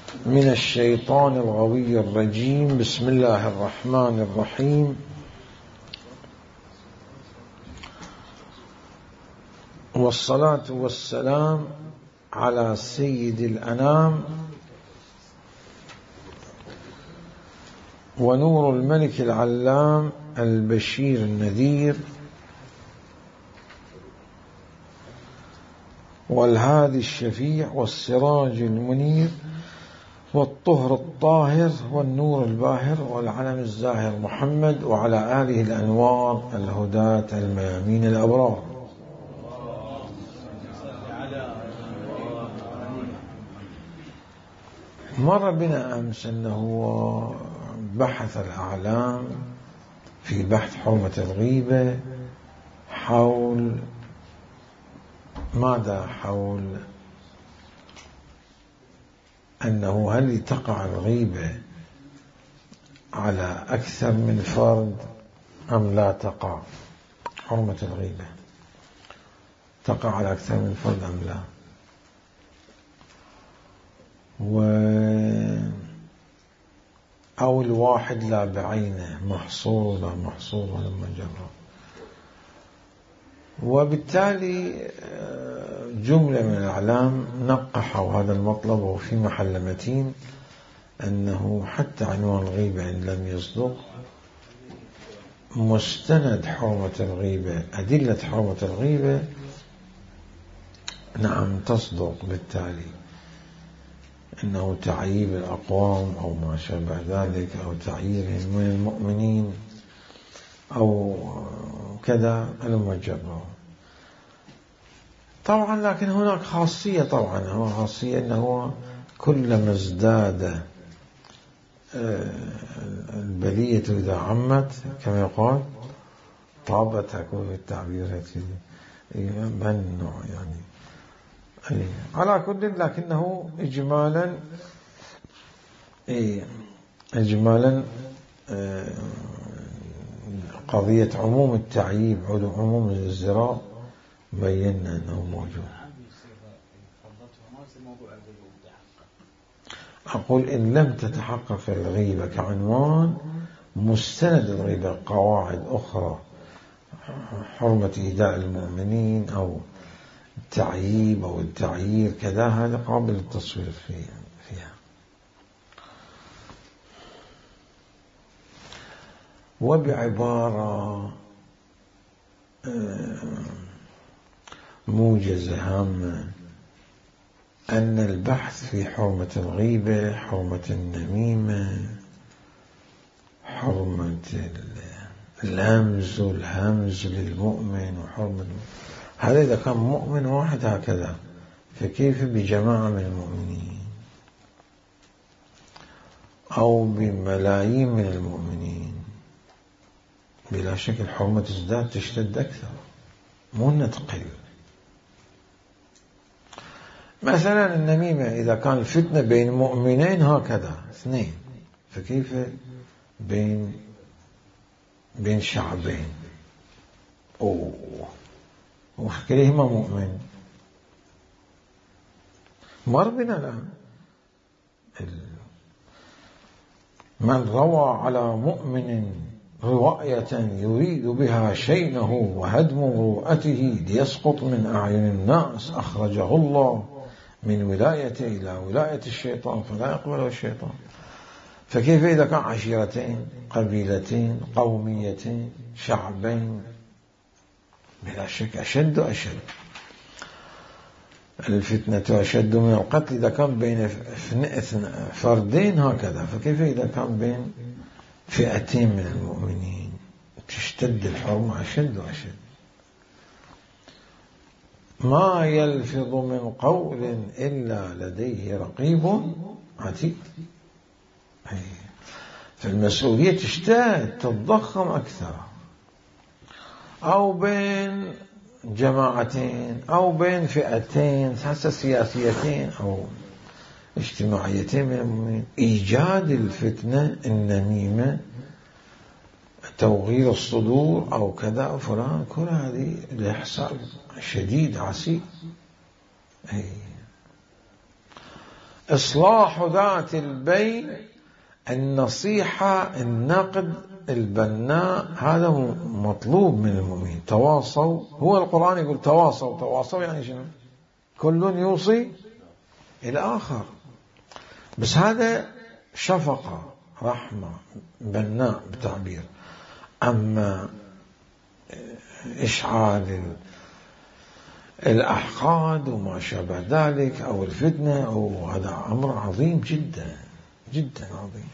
من الشيطان الغوي الرجيم. بسم الله الرحمن الرحيم. والصلاة والسلام على سيد الأنام ونور الملك العلام البشير النذير والهادي الشفيع والسراج المنير والطهر الطاهر والنور الباهر والعلم الزاهر محمد وعلى آله الأنوار الهداة الميامين الأبرار. مر بنا أمس أنه بحث الأعلام في بحث حرمة الغيبة حول ماذا؟ حول أنه هل تقع الغيبة على أكثر من فرد أم لا تقع؟ حرمة الغيبة تقع على أكثر من فرد أم لا؟ أو الواحد لا بعينه، محصور ولا محصور ولا مجرد. وبالتالي جملة من الأعلام نقحوا هذا المطلب وفي محل متين أنه حتى عنوان الغيبة إن لم يصدق مستند حرمة الغيبة، أدلة حرمة الغيبة نعم تصدق، بالتالي أنه تعييب الأقوام أو ما شابه ذلك أو تعييرهم من المؤمنين أو كذا المجرد. طبعا لكن هناك خاصية، طبعا هو خاصية أنه كلما ازداد البلية إذا عمت كما يقال طابت، أكون في التعبير من نوع يعني على كل. لكنه إجمالا قضية عموم التعييب عموم الازدراء بينا أنه موجود. أقول إن لم تتحقق الغيبة كعنوان مستند الغيبة قواعد أخرى، حرمة إيذاء المؤمنين أو التعييب أو التعيير كذا، هذا قابل للتصوير فيها. وبعبارة موجزة هامة أن البحث في حرمة الغيبة، حرمة النميمة، حرمة الهمز والهمز للمؤمن، وحرمة هذا إذا كان مؤمن واحد هكذا، فكيف بجماعة من المؤمنين أو بملايين من المؤمنين؟ بلا شك الحرمة تزداد تشتد أكثر، مو تقل. مثلا النميمة إذا كان الفتنة بين مؤمنين هكذا اثنين، فكيف بين شعبين وكلهما مؤمن؟ مر بنا الآن من روى على مؤمن رواية يريد بها شينه وهدم مروءته ليسقط من أعين الناس أخرجه الله من ولايته إلى ولاية الشيطان فلا يقبله الشيطان. فكيف إذا كان عشيرتين، قبيلتين، قوميتين، شعبين؟ بلا شك أشد وأشد. الفتنة أشد من القتل إذا كان بين فردين هكذا، فكيف إذا كان بين فئتين من المؤمنين؟ تشتد الحرمة أشد وأشد. ما يلفظ من قول إلا لديه رقيب عتيد. فالمسؤولية تشتد تتضخم أكثر، أو بين جماعتين أو بين فئتين حتى سياسيتين أو اجتماعيتين من المؤمنين. إيجاد الفتنة النميمة، توغير الصدور أو كذا فلان، كل هذه لحساب شديد عسير. إصلاح ذات البين، النصيحة، النقد البناء، هذا مطلوب من المؤمنين. تواصوا، هو القرآن يقول تواصوا. تواصوا يعني شنو؟ كل يوصي إلى آخر، بس هذا شفقة، رحمة، بناء بتعبير. أما إشعال الأحقاد وما شابه ذلك أو الفتنة، أو هذا أمر عظيم جدا جدا عظيم.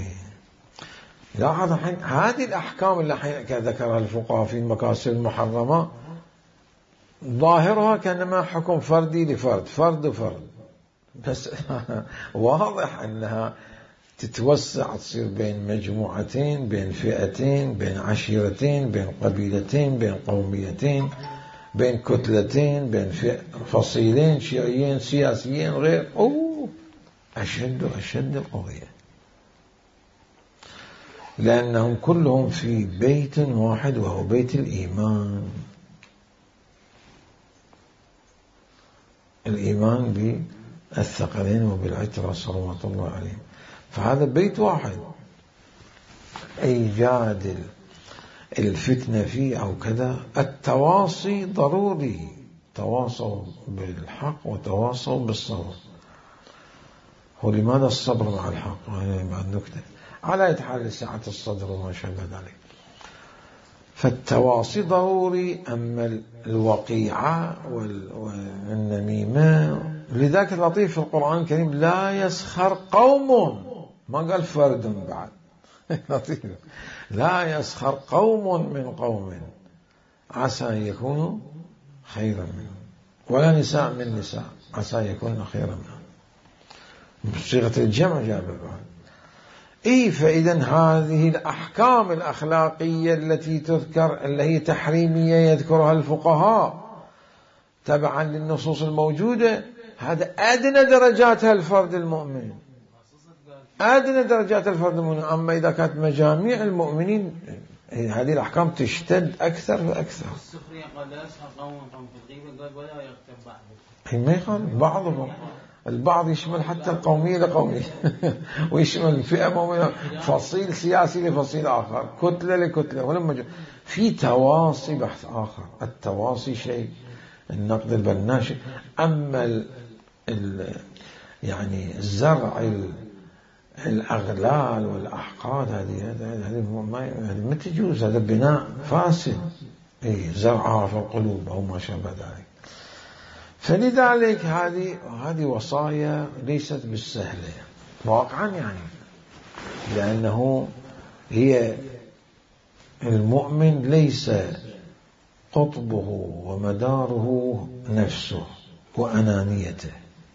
لاحظ الحين هذه الأحكام اللي ذكرها الفقهاء في المكاسب المحرمة ظاهرها كأنما حكم فردي لفرد، فرد وفرد، بس واضح أنها تتوسع، تصير بين مجموعتين، بين فئتين، بين عشيرتين، بين قبيلتين، بين قوميتين، بين كتلتين، بين فصيلين، شيعيين، سياسيين، غير أشد القضية، لأنهم كلهم في بيت واحد وهو بيت الإيمان. الإيمان بالثقلين وبالعترة صلوات الله عليهم، فهذا بيت واحد. إيجاد الفتنة فيه أو كذا، التواصي ضروري، تواصوا بالحق وتواصوا بالصبر. ولماذا الصبر مع الحق؟ بعد نكتة على يتحال سعة الصدر وما شابه ذلك. فالتواصي ضروري. أما الوقيعة والنميمة، لذلك اللطيف في القرآن الكريم لا يسخر قوم، ما قال فرد بعد لطيف، لا يسخر قوم من قوم عسى أن يكونوا خيرا منهم، ولا نساء من نساء عسى يكون خيرا منهم، بصيغة الجمع جاء بعد. فإذا هذه الأحكام الأخلاقية التي تذكر، اللي هي تحريمية يذكرها الفقهاء تبعا للنصوص الموجودة، هذا أدنى درجاتها الفرد المؤمن، أدنى درجات الفرد المؤمن. أما إذا كانت مجاميع المؤمنين، هذه الأحكام تشتد أكثر وأكثر. السخرية قال لا يسخر قوم في الغيبة، قال ولا يغتب بعضهم. ما يقال بعضهم، البعض يشمل حتى القومية لقومية ويشمل فئة مؤمنة، فصيل سياسي لفصيل آخر، كتلة لكتلة، ولما في تواصي بحث آخر. التواصي شيء، النقد البناء شيء. أما يعني زرع الأغلال والأحقاد، هذه ما تجوز، هذا بناء فاسد، زرعها في القلوب أو ما شابه ذلك. فلذلك هذه وصايا ليست بالسهلة واقعا، يعني لأنه هي المؤمن ليس قطبه ومداره نفسه وأنانيته،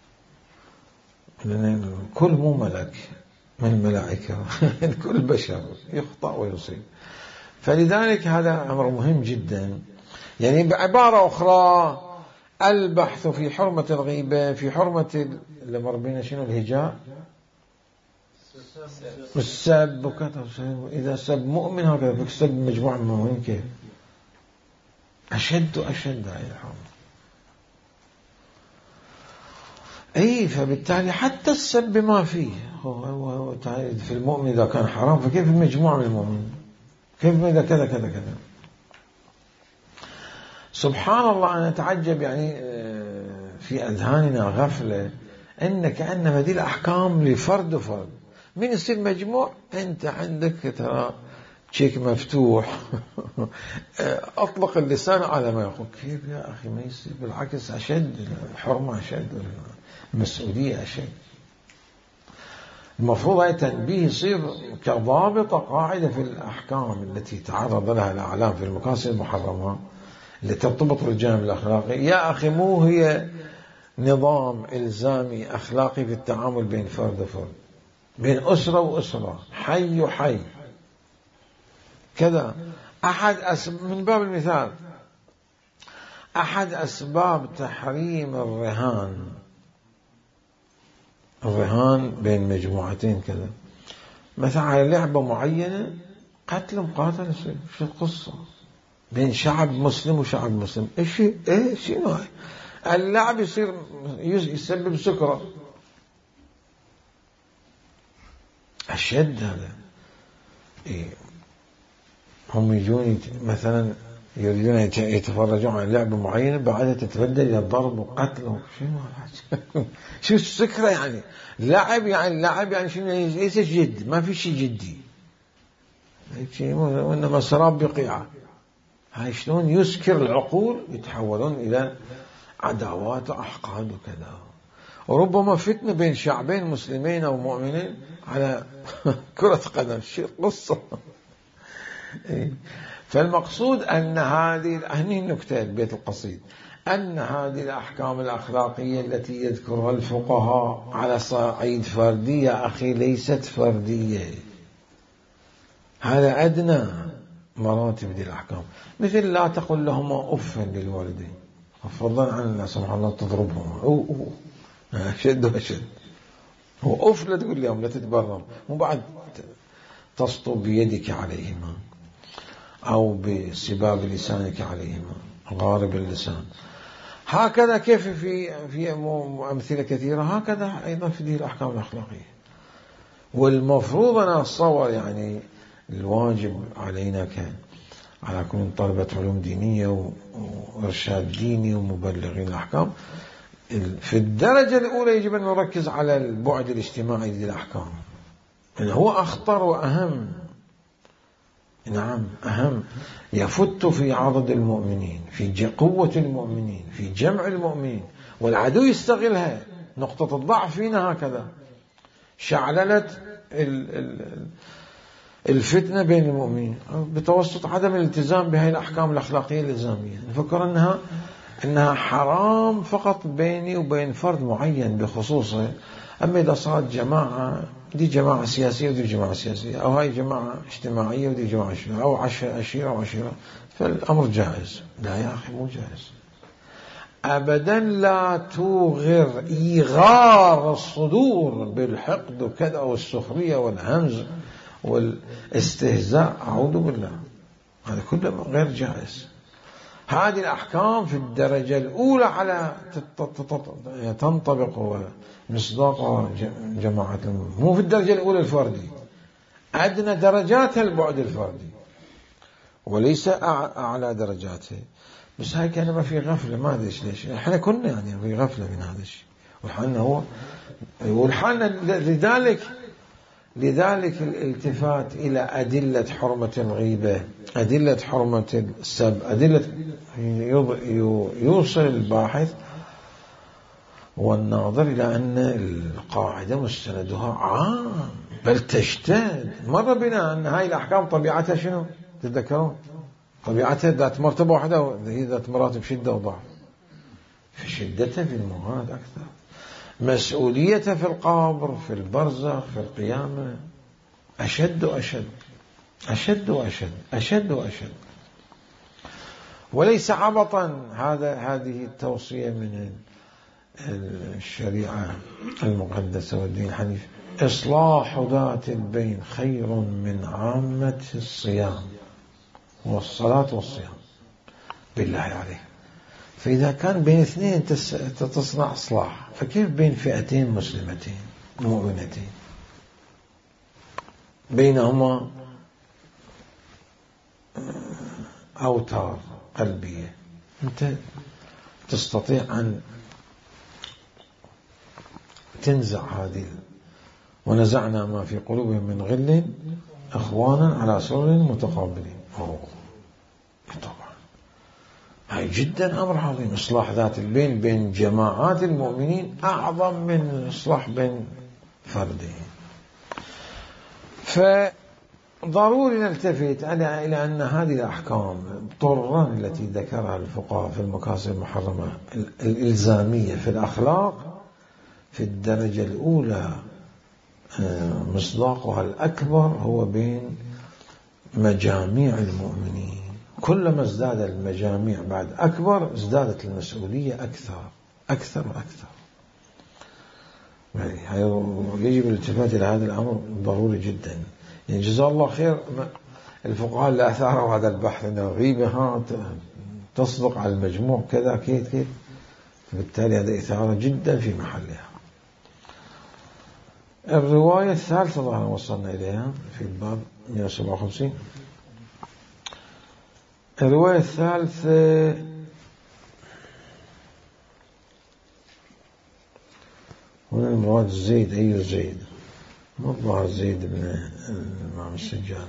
لأن الكل مو ملك من الملائكة الكل بشر يخطأ ويصيب. فلذلك هذا أمر مهم جدا. يعني بعبارة أخرى، البحث في حرمة الغيبة، في حرمة الأمر بين شنو الهجاء والسب وكذا. إذا سب مؤمن هكذا، بكسب مجموعة من المؤمنين كيف أشد هاي الحرمة. فبالتالي حتى السب ما فيه هو في المؤمن إذا كان حرام، فكيف المجموعة من المؤمنين؟ كيف إذا كذا كذا كذا؟ سبحان الله، أنا أتعجب يعني في أذهاننا غفلة إن كأن هذه الأحكام لفرد وفرد. من يصير مجموع، أنت عندك ترى تشيك مفتوح أطلق اللسان على ما يقول. كيف يا أخي ما يصير؟ بالعكس أشد الحرمة، أشد المسؤولية، أشد. المفروض هاي تنبيه يصير كضابطة قاعدة في الأحكام التي تعرض لها الأعلام في المكاسب المحرمة اللي ترتبط بالجانب الأخلاقي. يا أخي مو هي نظام إلزامي أخلاقي في التعامل بين فرد وفرد، بين أسرة وأسرة، حي وحي كذا. من باب المثال، أحد أسباب تحريم الرهان بين مجموعتين كذا، مثلا على لعبة معينة قتل مقاتل، شو القصة بين شعب مسلم وشعب مسلم؟ شنو هاي اللعب؟ يصير يسبب سكرة، أشد هذا. إيه، هم يجون مثلا يريدون يتفرجون على لعبة معينة، بعدها تتبدل إلى ضرب وقتل. شو السكرة يعني؟ لعب يعني شنو؟ ليس جد، ما في شيء جدي، وإنما سراب بقيعة. هاي شلون يسكر العقول، يتحولون إلى عداوات وأحقاد وكذا، وربما فتنة بين شعبين مسلمين أو مؤمنين على كرة قدم، شيء قصة. فالمقصود أن هذه النكتة البيت القصيد، أن هذه الأحكام الأخلاقية التي يذكرها الفقهاء على صعيد فردي يا أخي ليست فردية، هذا أدنى مراتب دي الأحكام. مثل لا تقل لهما أف للوالدين، فضلا عن لا سمح الله تضربهما، شد وشد، هو أف لا تقول لهم، لا تتبرر، وبعد تسطو بيدك عليهما أو بسباب لسانك عليهما، غارب اللسان. هكذا كيف في أمثلة كثيرة، هكذا أيضا في دي الأحكام الأخلاقية. والمفروض أنا أتصور يعني الواجب علينا على كل طلبة علوم دينية وإرشاد ديني ومبلغين الأحكام، في الدرجة الأولى يجب أن نركز على البعد الاجتماعي للأحكام، يعني هو أخطر وأهم. نعم أهم، يفت في عضد المؤمنين، في قوة المؤمنين، في جمع المؤمنين، والعدو يستغلها. نقطة الضعف فينا هكذا، شعللت الفتنة بين المؤمنين بتوسط عدم الالتزام بهذه الأحكام الأخلاقية الإلزامية. نفكر أنها حرام فقط بيني وبين فرد معين بخصوصه، أما إذا صارت جماعة، دي جماعة سياسية ودي جماعة سياسية، أو هاي جماعة اجتماعية ودي جماعة اجتماعية، أو عشيرة وعشيرة، فالأمر جائز. لا يا أخي مو جائز أبدا. لا توغر إيغار الصدور بالحقد وكذا والسخرية والهمز والاستهزاء، أعوذ بالله، هذا كله غير جائز. هذه الأحكام في الدرجة الأولى على تنطبق ومصداق جماعة المؤمنين، مو في الدرجة الأولى الفردي، أدنى درجاتها البعد الفردي وليس أعلى درجاتها. بس هاي كان ما في غفلة، ما أدري ليش احنا كنا يعني في غفلة من هذا الشيء، والحالنا لذلك الالتفات إلى أدلة حرمة الغيبة، أدلة حرمة السب، أدلة يوصل الباحث والناظر إلى أن القاعدة مستندها عام بل تشتد. مر بنا أن هاي الأحكام طبيعتها شنو؟ تتذكرون طبيعتها ذات مرتبة واحدة، هي ذات مراتب شدة وضعف، في شدتها في المراد أكثر، مسؤوليتها في القبر، في البرزخ، في القيامة أشد وأشد، أشد وأشد، أشد وأشد. وليس عبطا هذه التوصية من الشريعة المقدسة والدين الحنيف: إصلاح ذات البين خير من عامة الصيام والصلاة والصيام. بالله عليك، فإذا كان بين اثنين تصنع إصلاح، فكيف بين فئتين مسلمتين مؤمنتين بينهما أوتار قلبية؟ أنت تستطيع أن تنزع هذه. ونزعنا ما في قلوبهم من غل إخوانا على سرر متقابلين. طبعا هاي جدا أمر عظيم. إصلاح ذات البين بين جماعات المؤمنين أعظم من إصلاح بين فردين. فضروري نلتفت إلى أن هذه الأحكام طرا التي ذكرها الفقهاء في المكاسب المحرمة الإلزامية في الأخلاق في الدرجة الأولى مصداقها الأكبر هو بين مجاميع المؤمنين. كلما ازداد المجاميع بعد أكبر ازدادت المسؤولية أكثر أكثر وأكثر. يجب الالتفات إلى هذا الأمر ضروري جدا. يعني جزاه الله خير الفقهاء اللي أثاروا هذا البحث أن الغيبة تصدق على المجموع كذا كيف، فبالتالي هذا إثارة جدا في محلها. الرواية الثالثة ظهر وصلنا إليها في الباب 157. الرواية الثالثة هنا المراد زيد. أي زيد؟ ما الظاهر زيد بن الإمام السجاد،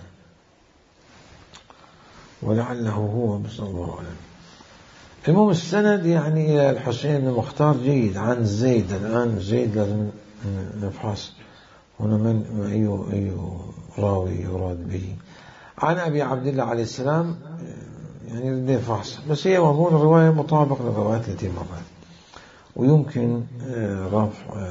ولعله هو، بس الله أعلم. المهم السند يعني إلى الحسين بن مختار جيد عن زيد. الآن زيد لازم نفحص هنا من أي راوي يراد به. عن أبي عبد الله عليه السلام، يعني بدي فحص، بس هي مضمون الرواية مطابق للروايات التي مرت، ويمكن رفع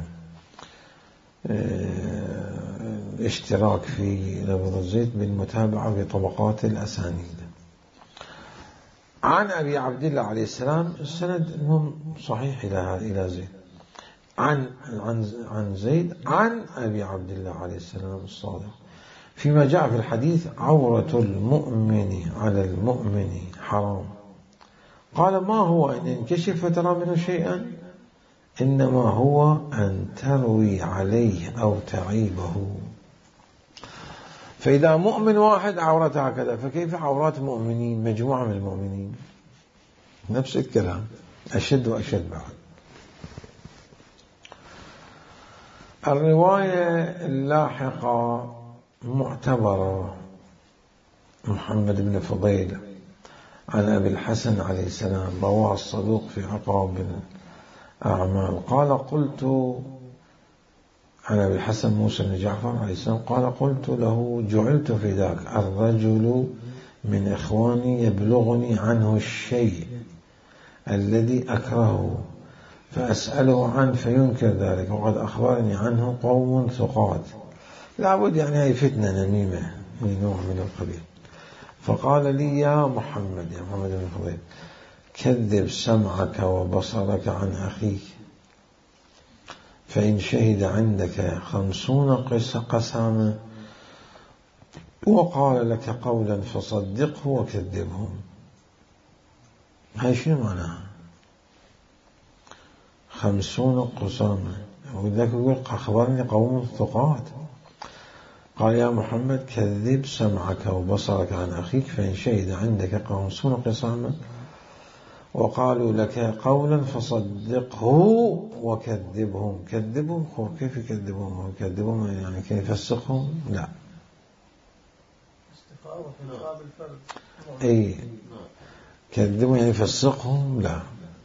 اشتراك في لفظ زيد بالمتابعة في طبقات الأسانيد. عن أبي عبد الله عليه السلام، السند المهم صحيح إلى زيد. عن زيد عن أبي عبد الله عليه السلام الصادق، فيما جاء في الحديث: عورة المؤمن على المؤمن حرام. قال: ما هو أن ينكشف فترى منه شيئا؟ إنما هو أن تروي عليه أو تعيبه. فإذا مؤمن واحد عورته هكذا، فكيف عورات مؤمنين، مجموعة من المؤمنين؟ نفس الكلام، أشد وأشد بعد. الرواية اللاحقة معتبرة. محمد بن فضيل عن أبي الحسن عليه السلام، رواه الصدوق في عقاب الأعمال. قال: قلت عن أبي الحسن موسى بن جعفر عليه السلام قال: قلت له: جعلت في ذاك الرجل من إخواني يبلغني عنه الشيء الذي أكرهه، فأسأله عنه فينكر ذلك، وقد أخبرني عنه قوم ثقات. لابد يعني هي فتنة نميمة من نوع من القبيل. فقال لي: يا محمد بن فضيل، كذب سمعك وبصرك عن أخيك، فإن شهد عندك 50 قسامة وقال لك قولا فصدقه وكذبهم. هاي شنو معناها؟ 50 قسامة، وذاك يقول: أخبرني قوم ثقات. قال: يا محمد، كذب سمعك وبصرك عن أخيك، فإن شهد عندك 50 قسامة وقالوا لك قولا فصدقه وكذبهم. كذبهم، كيف يكذبهم؟ يكذبهم يعني كيف يفسقهم؟ لا. أي كذبهم يعني يفسقهم؟ لا،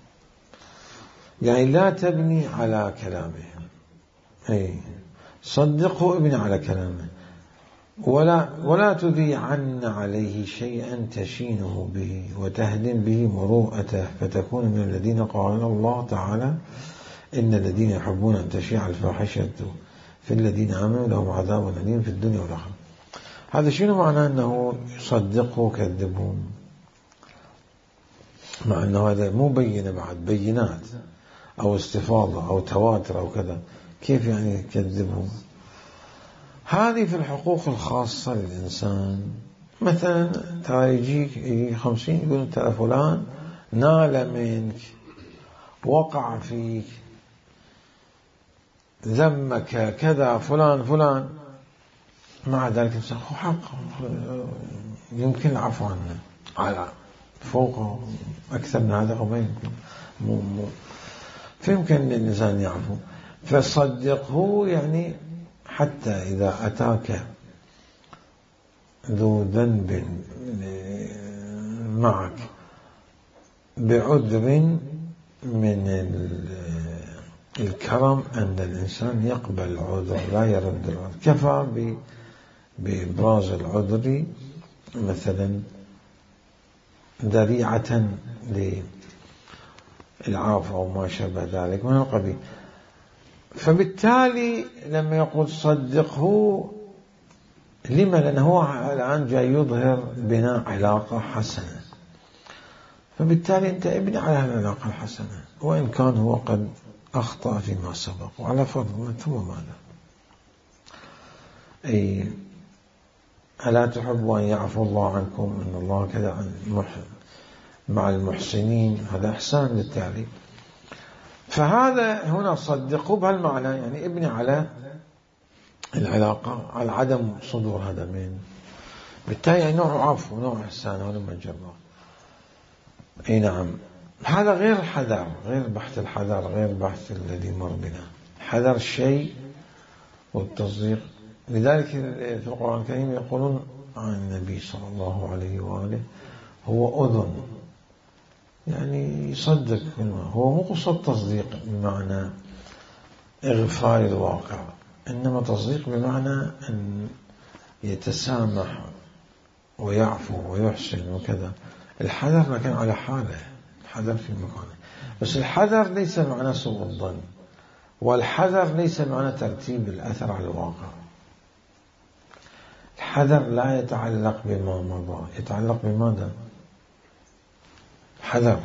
يعني لا تبني على كلامهم. أي صدقه، ابني على كلامه، ولا تذيعن عليه شيئا تشينه به وتهدم به مروءته، فتكون من الذين قال الله تعالى: إن الذين يحبون أن تشيع الفاحشة في الذين آمنوا لهم عذاب أليم في الدنيا والآخرة. هذا شنو معناه؟ أنه يصدقه وكذبهم، مع أنه هذا مو بينة بعد، بينات أو استفاضة أو تواتر أو كذا، كيف يعني يكذبهم؟ هذه في الحقوق الخاصة للإنسان. مثلا ترى يجيك 50 يقول: ترى فلان نال منك، وقع فيك، ذمك كذا، فلان، مع ذلك الإنسان حق يمكن العفو عنه على فوق أكثر من هذا، أو ما يمكن، فيمكن الإنسان يعفو. فصدقه يعني حتى إذا أتاك ذو ذنب معك بعذر من الكرم أن الإنسان يقبل العذر لا يرد العذر. كفى بإبراز العذر مثلا ذريعة للعفو أو ما شابه ذلك من القبيل. فبالتالي لما يقول صدقه، لما؟ لأنه هو الآن جاي يظهر بناء علاقة حسنة، فبالتالي أنت ابني على العلاقة الحسنة، وإن كان هو قد أخطأ فيما سبق، وعلى فرض ثم ماذا؟ أي ألا تحب أن يعفو الله عنكم إن الله كذا مع المحسنين، هذا إحسان للتعليم. فهذا هنا صدقوا بهالمعنى، يعني ابني على العلاقة على عدم صدور هدمين، بالتالي نوع عفو ونوع إحسان ولما جرى. أي نعم، هذا غير الحذر، غير بحث الحذر، غير بحث الذي مر بنا. حذر الشيء والتصديق. لذلك في القرآن الكريم يقولون عن النبي صلى الله عليه وآله هو أذن، يعني يصدق. هو مو قصة تصديق بمعنى إغفال الواقع، إنما تصديق بمعنى أن يتسامح ويعفو ويحسن وكذا. الحذر لكن على حاله، الحذر في مكانه، بس الحذر ليس معنى سوء الظن، والحذر ليس معنى ترتيب الأثر على الواقع. الحذر لا يتعلق بما مضى، يتعلق بماذا؟ حذر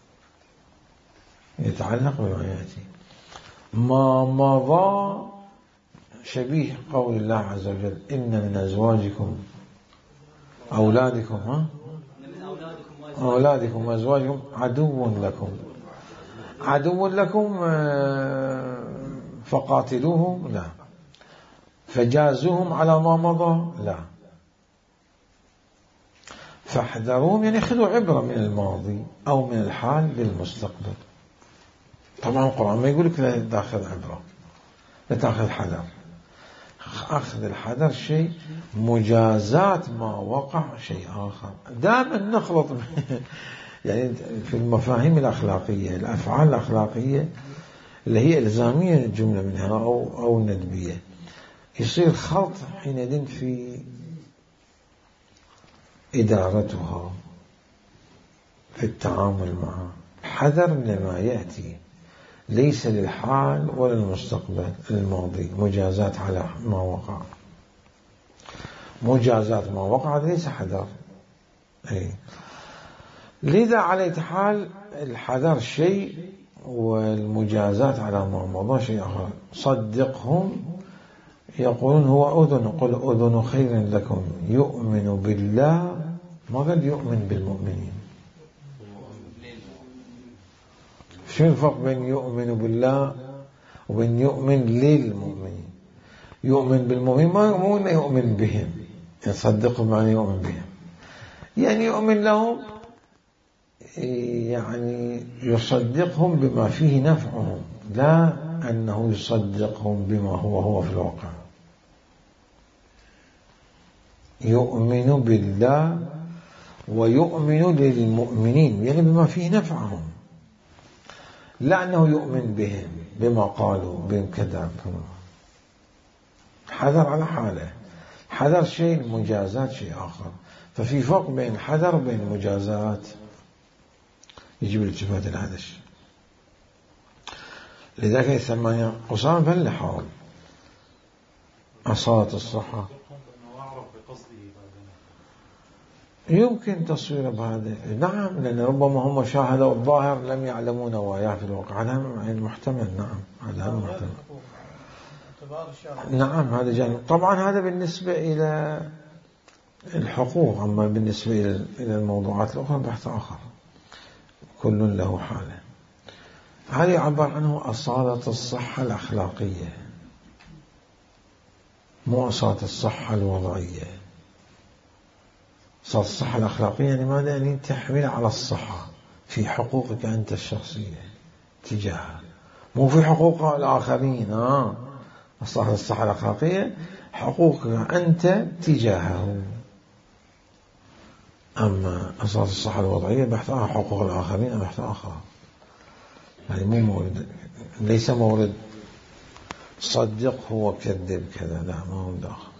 يتعلق بما يأتي. ما مضى شبيه قول الله عز وجل إن من أزواجكم أولادكم وأزواجكم عدو لكم. عدو لكم فقاتلوهم؟ لا. فجازوهم على ما مضى؟ لا. فاحذروهم يعني خذوا عبرة من الماضي أو من الحال للمستقبل. طبعا القرآن ما يقول لك لا تأخذ عبرة، لا تأخذ حذر. أخذ الحذر شيء، مجازات ما وقع شيء آخر. دائما نخلط يعني في المفاهيم الأخلاقية، الأفعال الأخلاقية اللي هي إلزامية الجملة منها أو ندبية، يصير خلط حينئذ في إدارتها، في التعامل معها. حذر لما يأتي، ليس للحال ولا المستقبل الماضي. مجازات على ما وقع، مجازات ما وقع ليس حذر. أي لذا على حال الحذر شيء والمجازات على ما مضى شيء آخر. صدقهم يقولون هو أذن، قل أذن خير لكم يؤمن بالله، ما قال يؤمن بالمؤمنين. شو الفرق بين يؤمن بالله وبين يؤمن للمؤمنين؟ يؤمن بالمؤمنين مو إنه يؤمن بهم، يصدقهم معنى يؤمن بهم، يعني يؤمن لهم، يعني يصدقهم بما فيه نفعهم، لا أنه يصدقهم بما هو في الواقع. يؤمن بالله ويؤمن للمؤمنين يعني بما فيه نفعهم، لا أنه يؤمن بهم بما قالوا بهم كذا. حذر على حاله، حذر شيء، مجازات شيء آخر. ففي فرق بين حذر وبين مجازات، يجب الالتفات إلى هذا الشيء. لذلك يسمى قصام فالحال أصالة الصحة. يمكن تصوير بهذا، نعم، لأن ربما هم شاهدوا الظاهر لم يعلموا نواياه في الواقع. هذا محتمل، نعم، هذا محتمل. نعم، هذا جانب. طبعا هذا بالنسبة إلى الحقوق، أما بالنسبة إلى الموضوعات الأخرى بحث آخر، كل له حاله. هذا يعبر عنه أصالة الصحة الأخلاقية، مو أصالة الصحة الوضعية. أصالة الصحة الأخلاقية يعني ماذا؟ يعني تحمل على الصحة في حقوقك أنت الشخصية تجاهها، مو في حقوق الآخرين. أصالة الصحة الأخلاقية حقوقك أنت تجاهه. أما أصالة الصحة الوضعية بحث حقوق الآخرين بحث آخر، يعني مو مورد، ليس مورد صدق هو كذب كذا، لا، ما هو داخل.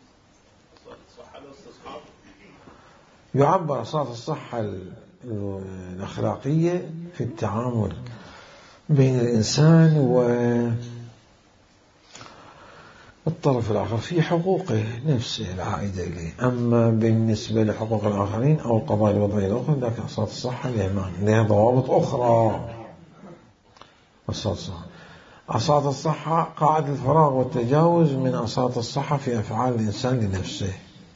يعبر أصالة الصحة الأخلاقية في التعامل بين الإنسان والطرف الآخر في حقوقه نفسه العائدة إليه. أما بالنسبة لحقوق الآخرين أو القضايا الوضعية الأخرى، ذاك أصالة الصحة لها ضوابط أخرى. أصالة الصحة قاعدة الفراغ والتجاوز من أصالة الصحة في أفعال الإنسان لنفسه.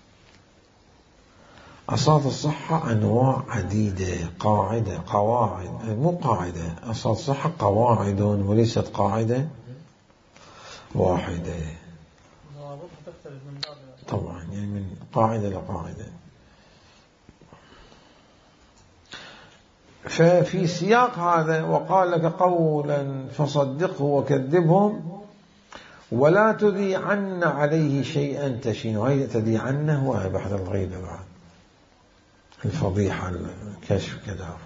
أصالة الصحة أنواع عديدة، قواعد، مو قاعدة. أصالة الصحة قواعد وليست قاعدة واحدة. طبعا يعني من قاعدة لقاعدة. ففي سياق هذا وقال لك قولا فصدقه وكذبهم ولا تذيعن عليه شيئا تشينه. هي تذيعنه وهي بحث الغيبة بعد الفضيحة الكشف كذا.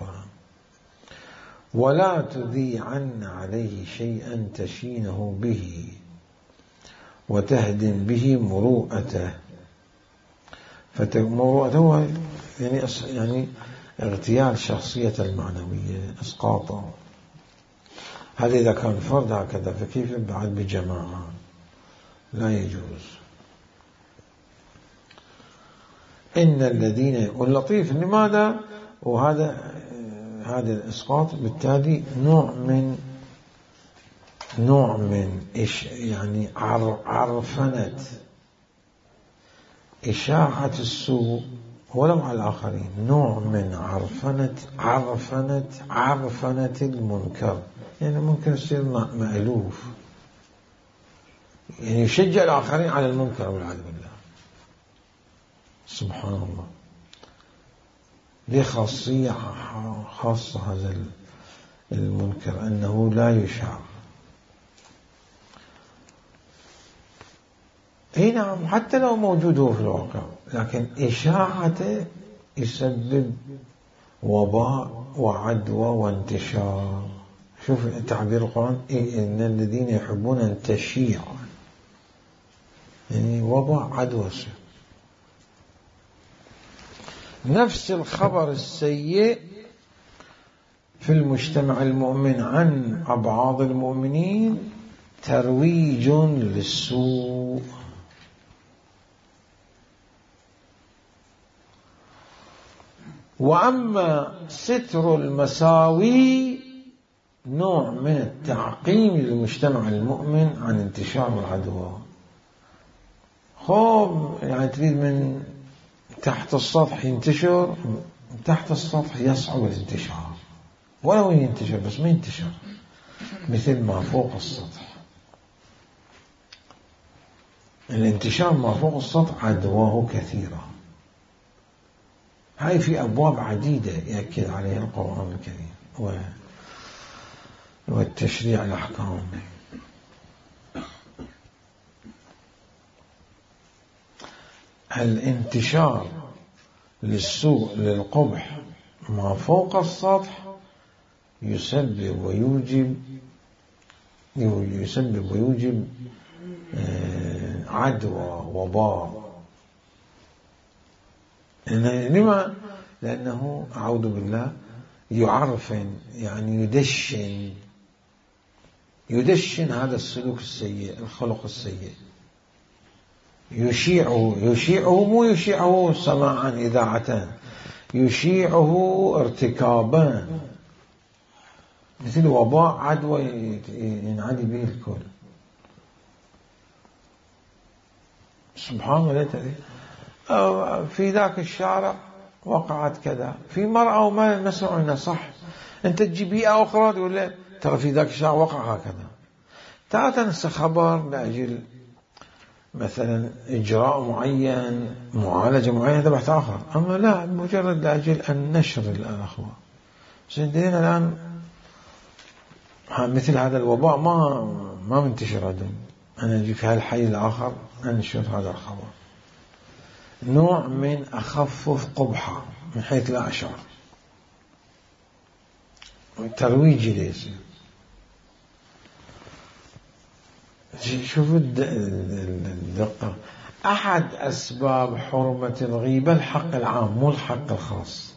ولا تذيعن عليه شيئا تشينه به وتهدم به مروءته. مروءته يعني اغتيال شخصية المعنوية، إسقاطه. هذا إذا كان فرد هكذا، فكيف بعد بجماعة؟ لا يجوز. إن الذين واللطيف لماذا؟ وهذا الإسقاط بالتالي نوع من يعني عرفنة إشاعة السوء ولو على الآخرين، نوع من عرفنة المنكر. يعني ممكن يصير مألوف، يعني يشجع الآخرين على المنكر والعياذ بالله. سبحان الله. ليه خاصية خاصة هذا المنكر أنه لا يشاع. اي نعم، حتى لو موجود هو في الواقع، لكن إشاعته يسبب وباء وعدوى وانتشار. شوف تعبير القرآن، إن الذين يحبون أن تشيع، يعني وباء عدوى. نفس الخبر السيء في المجتمع المؤمن عن أبعاض المؤمنين ترويج للسوء. وأما ستر المساوي نوع من التعقيم للمجتمع المؤمن عن انتشار العدوى. يعني تريد من تحت السطح ينتشر، تحت السطح يصعب الانتشار، ولو ينتشر بس ما ينتشر مثل ما فوق السطح. الانتشار ما فوق السطح عدواه كثيرة. هاي في أبواب عديدة يأكد عليها القرآن الكريم والتشريع الأحكام. الانتشار للسوء للقبح ما فوق السطح يسبب ويوجب عدوى وباء. لما؟ لأنه أعوذ بالله يعرفن، يعني يدشن هذا السلوك السيء، الخلق السيء. يشيعه مو يشيعه سماعا إذاعة، يشيعه ارتكابا، مثل وباء عدوى ينعدي به الكل. سبحان الله. في ذاك الشارع وقعت كذا، في مرأة وما نسمع عنها، صح؟ أنت تجي بيئة أخرى تقول له ترى في ذاك الشارع وقع هكذا. تعال تنسى خبر لأجل مثلا إجراء معين، معالجة معينة، هذا بحث آخر. أما لا، مجرد لأجل النشر الأخبار. سيدنا الآن مثل هذا الوباء ما منتشر عندهم. أنا أجي في هالحي الآخر أنشر هذا الخبر، نوع من أخفف قبحة من حيث لا أشعر، ترويج ليس. شوفوا الدقة. أحد أسباب حرمة الغيبة الحق العام، مو الحق الخاص.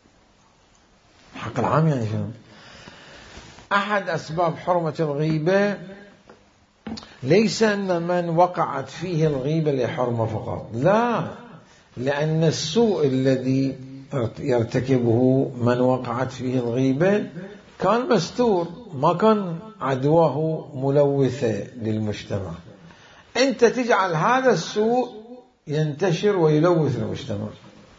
الحق العام يعني شنو؟ أحد أسباب حرمة الغيبة ليس أن من وقعت فيه الغيبة لحرمة فقط، لا، لأن السوء الذي يرتكبه من وقعت فيه الغيبة كان مستور، ما كان عدواه ملوثة للمجتمع. أنت تجعل هذا السوء ينتشر ويلوث المجتمع.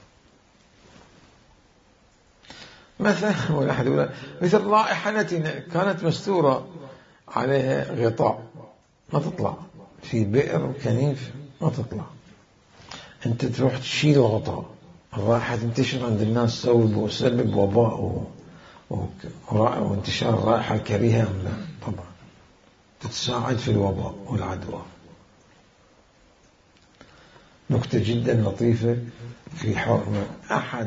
مثلا مثل رائحة نتنة كانت مستورة عليها غطاء، ما تطلع في بئر كنيف ما تطلع. أنت تروح تشيل الغطاء، الرائحة تنتشر عند الناس، تسبب وباء وانتشار الرائحة الكريهة أم لا؟ طبعا تتساعد في الوباء والعدوى. نكتة جدا لطيفة في حرمة أحد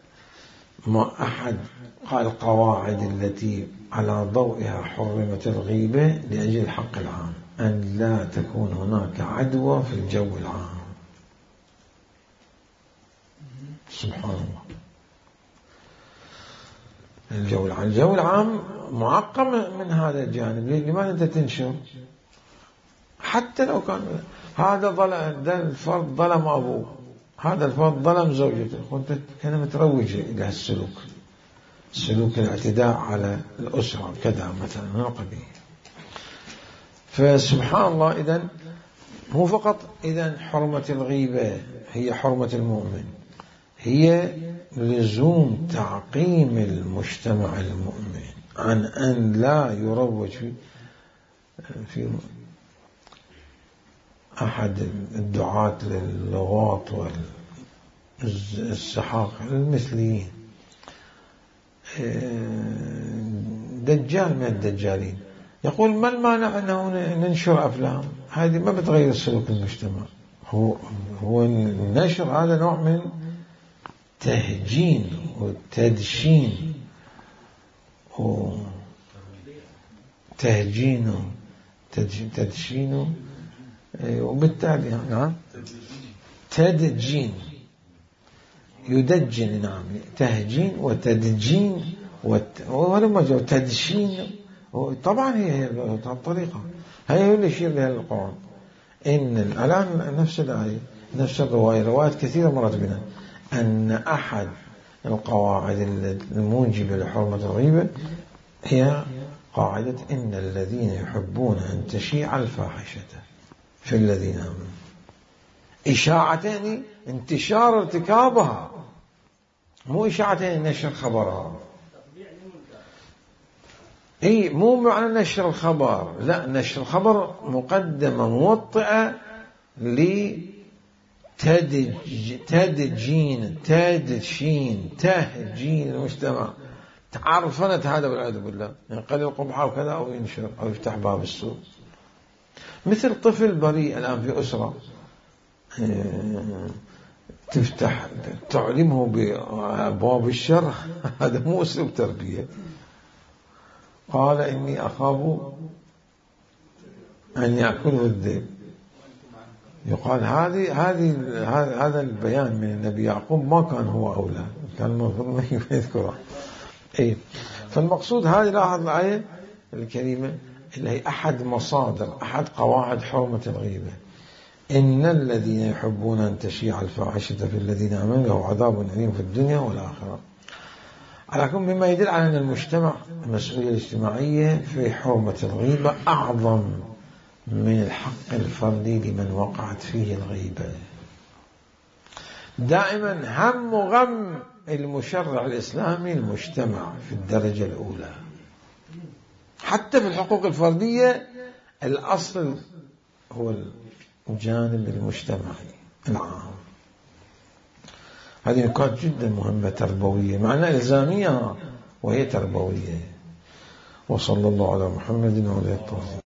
القواعد التي على ضوئها حرمت الغيبة لأجل الحق العام، أن لا تكون هناك عدوى في الجو العام. سبحان الله. الجو العام معقم من هذا الجانب. لماذا أنت تنشر؟ حتى لو كان هذا الفرد ظلم أبوه، هذا الفرد ظلم زوجته، وأنت كان متروج إلى السلوك، سلوك الاعتداء على الأسرة كذا مثلا من القبيل. فسبحان الله. إذن مو فقط إذن حرمة الغيبة هي حرمة المؤمن، هي لزوم تعقيم المجتمع المؤمن عن أن لا يروج في أحد الدعاة للغاط والسحاق المثليين، دجال من الدجالين، يقول ما المانع أنه ننشر أفلام؟ هذه ما بتغير سلوك المجتمع. هو النشر هذا نوع من تهجين وتدشين تدشين وبالتالي نعم تدجين يدجن، نعم تهجين وتدجين ولما جو تدشين. طبعا هي الطريقة هي اللي يشير لها القرآن. إن الآن نفس الآية نفس روايات كثيرة مرت بنا أن أحد القواعد الموجبة لحرمة الغيبة هي قاعدة إن الذين يحبون أن تشيع الفاحشة في الذين آمنوا. إشاعتين انتشار ارتكابها، مو إشاعتين نشر خبرها. مو معنى نشر الخبر، لا، نشر الخبر مقدمة موطئة تدجين تهجين المجتمع، تعرفنت هذا والعياذ بالله، ينقلب قبحة وكذا أو ينشر أو يفتح باب السوء. مثل طفل بريء الآن في أسرة تفتح تعلمه بأبواب الشر، هذا مو أسلوب تربية. قال إني أخاف أن يأكله الذئب. يقال هذا البيان من النبي يعقوب ما كان هو أولى، كان المفروض ما يذكره. فالمقصود هذه، لاحظ الآية الكريمة اللي هي أحد قواعد حرمة الغيبة، إن الذين يحبون أن تشيع الفاحشة في الذين آمنوا له عذاب أليم في الدنيا والآخرة. على كل مما يدل على أن المسؤولية الاجتماعية في حرمة الغيبة أعظم من الحق الفردي لمن وقعت فيه الغيبة. دائما هم وغم المشرع الإسلامي المجتمع في الدرجة الأولى. حتى في الحقوق الفردية الأصل هو الجانب المجتمعي العام. هذه نقاط جدا مهمة تربوية، معناها إلزامية وهي تربوية. وصلى الله على محمد وعلى آله.